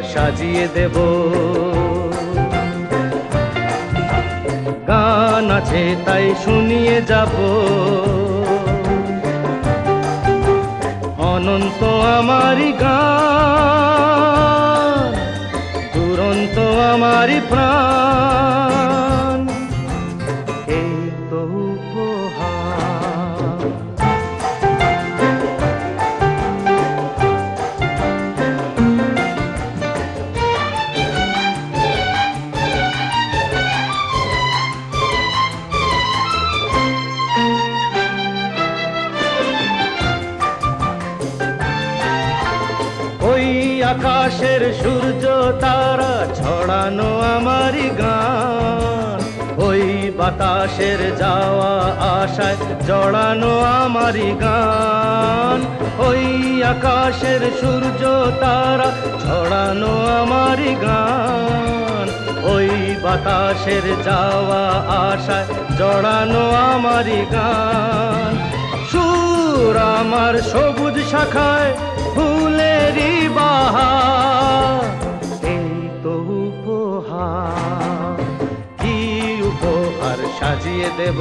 সাজিয়ে দেব। গান আছে তাই শুনিয়ে যাব, অনন্ত আমারি গান, দুরন্ত আমারি প্রাণ, এই তো উপহার। ওই আকাশের সূর্য তারা ছড়ানো আমারি গান, ওই বাতাসের যাওয়া আশায় জড়ানো আমারি গান। ওই আকাশের সূর্য তারা ছড়ানো আমারি গান, ওই বাতাসের যাওয়া আশায় জড়ানো আমারি গান। সুর আমার সবুজ শাখায় ফুলেরই বাহার, এই তো উপহার। কি উপহার সাজিয়ে দেব,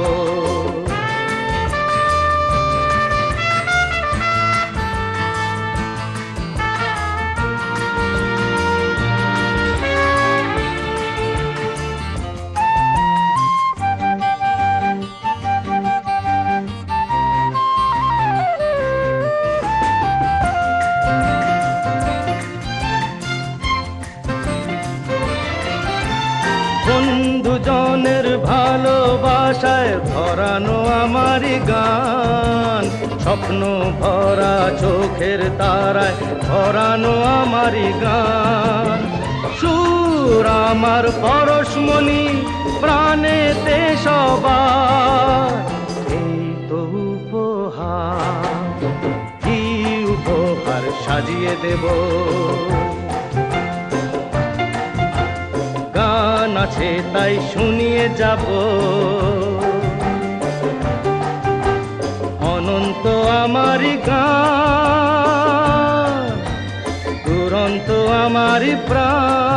বন্ধুজনের ভালোবাসায় ভরানো আমারি গান, স্বপ্ন ভরা চোখের তারায় ভরানো আমারি গান। সুর আমার পরশমণি প্রাণেতে সবার, এই তো উপহার। কি উপহার সাজিয়ে দেব, গান আছে তাই শুনিয়ে যাব, অনন্ত আমারি গান, দুরন্ত আমারি প্রাণ।